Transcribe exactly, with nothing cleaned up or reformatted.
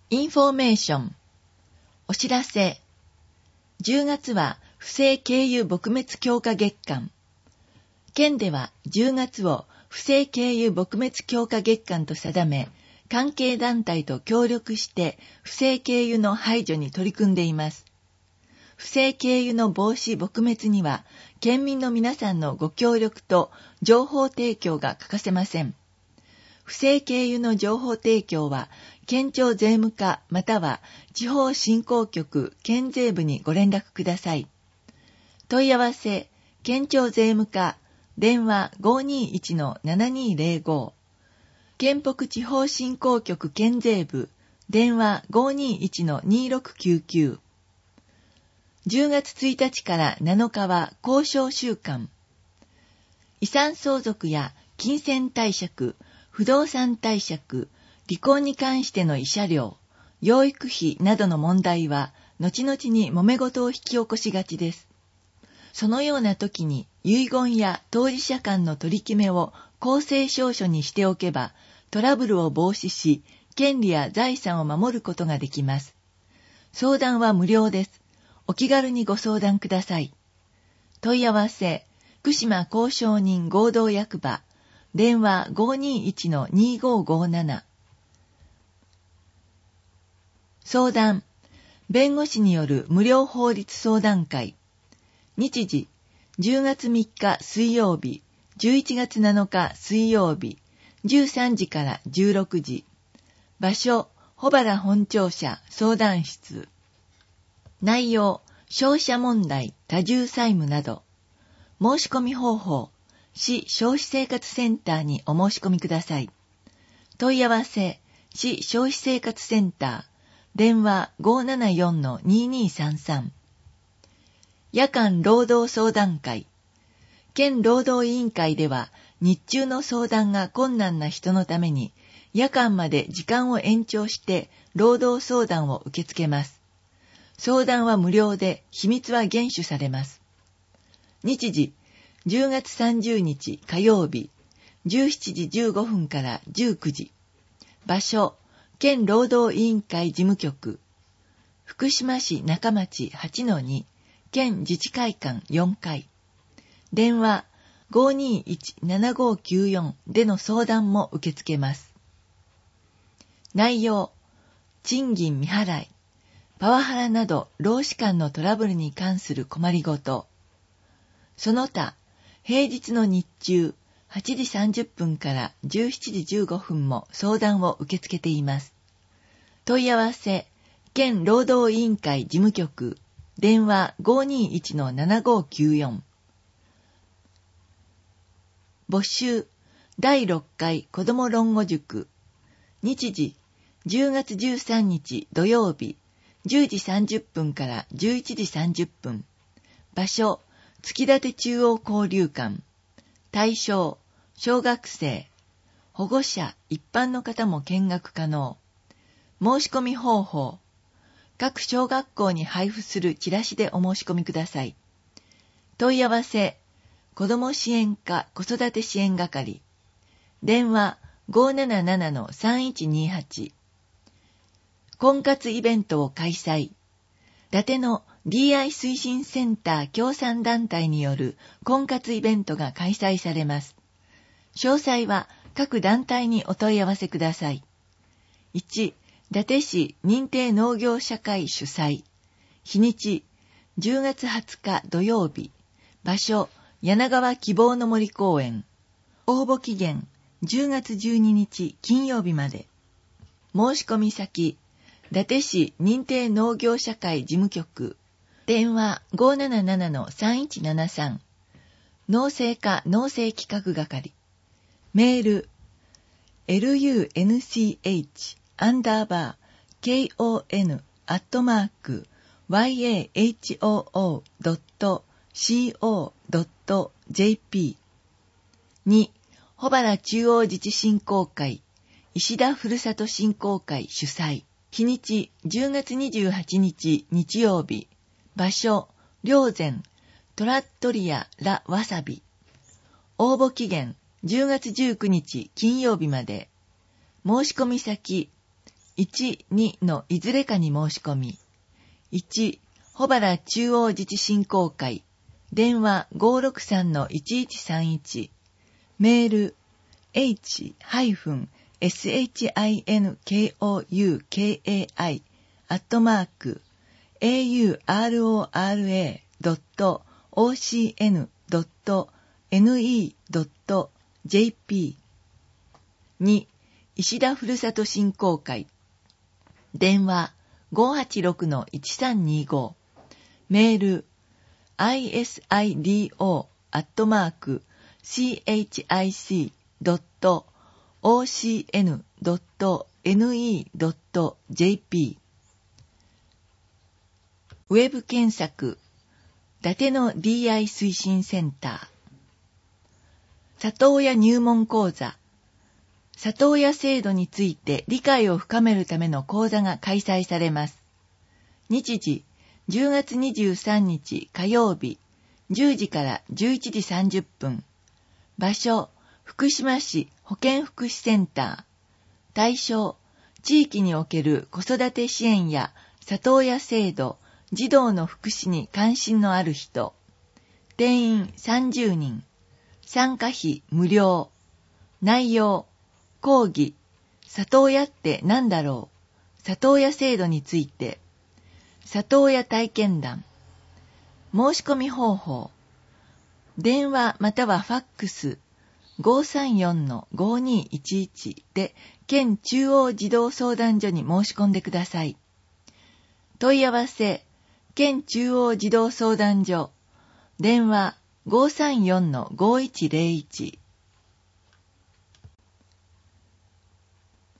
インフォメーション。お知らせ。じゅうがつは不正経由撲滅強化月間。県ではじゅうがつを不正経由撲滅強化月間と定め、関係団体と協力して不正経由の排除に取り組んでいます。不正経由の防止撲滅には、県民の皆さんのご協力と情報提供が欠かせません。不正経由の情報提供は、県庁税務課または地方振興局県税部にご連絡ください。問い合わせ、県庁税務課、電話 ごーにーいちのななにーぜろご、県北地方振興局県税部、電話 ごーにーいちのにーろくきゅうきゅう。じゅうがつついたちからなのかは交渉週間。遺産相続や金銭貸借、不動産貸借、離婚に関しての慰謝料、養育費などの問題は、後々に揉め事を引き起こしがちです。そのような時に遺言や当事者間の取り決めを公正証書にしておけば、トラブルを防止し、権利や財産を守ることができます。相談は無料です。お気軽にご相談ください。問い合わせ、福島公証人合同役場、電話 ごーにーいちのにーごーごーなな。相談、弁護士による無料法律相談会。日時、じゅうがつみっか水曜日、じゅういちがつなのか水曜日、じゅうさんじからじゅうろくじ。場所、保原本庁舎相談室。内容、消費者問題、多重債務など。申し込み方法、市消費生活センターにお申し込みください。問い合わせ、市消費生活センター、電話 ごーななよんのにーにーさんさん。夜間労働相談会。県労働委員会では、日中の相談が困難な人のために、夜間まで時間を延長して労働相談を受け付けます。相談は無料で、秘密は厳守されます。日時、じゅうがつさんじゅうにち火曜日、じゅうしちじじゅうごふんからじゅうくじ。場所、県労働委員会事務局。福島市中町 はちのに、県自治会館よんかい。電話 ごーにーいちななごーきゅうよん での相談も受け付けます。内容、賃金未払い、パワハラなど労使間のトラブルに関する困りごと。その他、平日の日中はちじさんじゅっぷんからじゅうしちじじゅうごふんも相談を受け付けています。問い合わせ、県労働委員会事務局、電話 ごーにーいちのななごーきゅうよん。募集、だいろっかい子ども論語塾。日時、じゅうがつじゅうさんにち土曜日、じゅうじさんじゅっぷんからじゅういちじさんじゅっぷん。場所、月立中央交流館。対象、小学生。保護者、一般の方も見学可能。申し込み方法。各小学校に配布するチラシでお申し込みください。問い合わせ、子ども支援課子育て支援係。電話 ごーななななのさんいちにはち。婚活イベントを開催。伊達の ディーアイ 推進センター協賛団体による婚活イベントが開催されます。詳細は各団体にお問い合わせください。いち、伊達市認定農業社会主催。日にち、じゅうがつはつか土曜日。場所、柳川希望の森公園。応募期限、じゅうがつじゅうににち金曜日まで。申し込み先、伊達市認定農業社会事務局。電話 ごーななななのさんいちななさん。農政課農政企画係。メール、lunch アンダーバー kon アットマーク yahoo ドット co ドット jp。に、保原中央自治振興会、石田ふるさと振興会主催。日にちじゅうがつにじゅうはちにち日曜日。場所、霊山、トラットリアラわさび。応募期限、じゅうがつじゅうくにち金曜日まで。申し込み先、 いち、にのいずれかに申し込み、いち、保原中央自治振興会、電話 ごーろくさんのいちいちさんいち、メール エイチ エスエイチアイエヌケーオーユーケーエーアイ アットマーク エーユーアールオーアールエードットオーシーエヌドットエヌイードットジェーピー に、石田ふるさと振興会、電話 ごーはちろくのいちさんにご、メール アイエスアイディーオー アットマーク シーエイチアイシードットオーシーエヌドットエヌイードットジェーピー ウェブ検索伊達の ディーアイ 推進センター、里親入門講座、里親制度について理解を深めるための講座が開催されます。日時じゅうがつにじゅうさんにち火曜日じゅうじからじゅういちじさんじゅっぷん。場所福島市保健福祉センター。対象地域における子育て支援や里親制度、児童の福祉に関心のある人。定員さんじゅうにん。参加費無料。内容講義、里親って何だろう、里親制度について、里親体験談、申し込み方法、電話またはファックス ごーさんよんのごーにーいちいち で県中央児童相談所に申し込んでください。問い合わせ、県中央児童相談所、電話 ごーさんよんのごーいちゼロいち